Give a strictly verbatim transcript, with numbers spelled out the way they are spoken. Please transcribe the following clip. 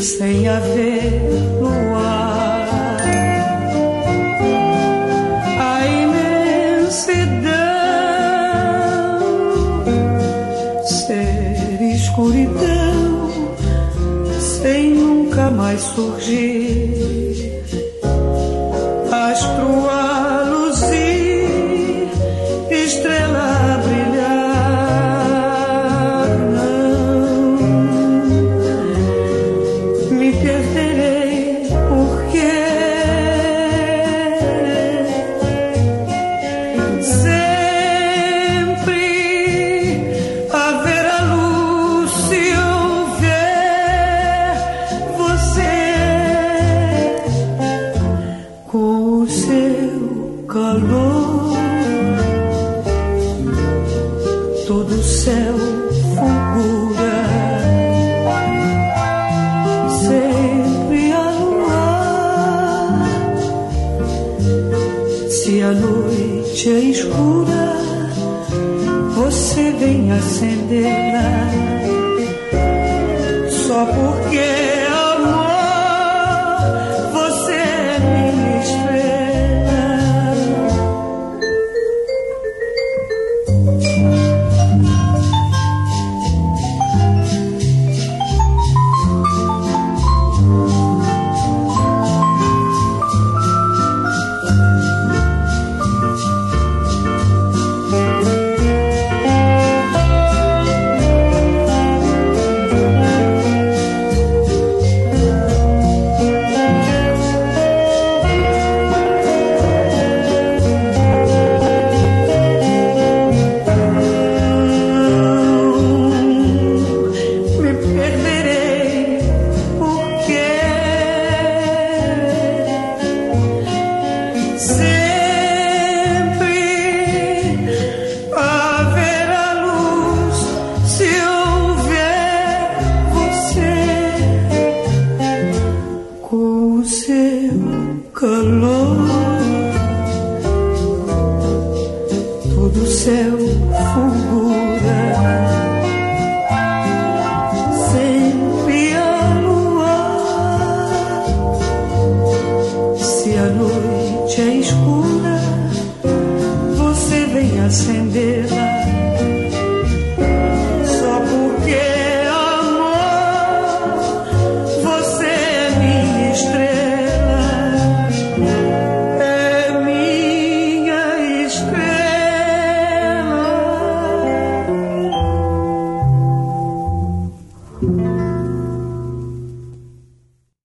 sem haver luar. A imensidão ser escuridão sem nunca mais surgir. Astro a luzir, estrela a brilhar. Não me perderei porque sempre haverá luz se houver você com o seu calor. Todo o céu fulgura, sempre a luar. Se a noite é escura, você vem acendê-la, só porque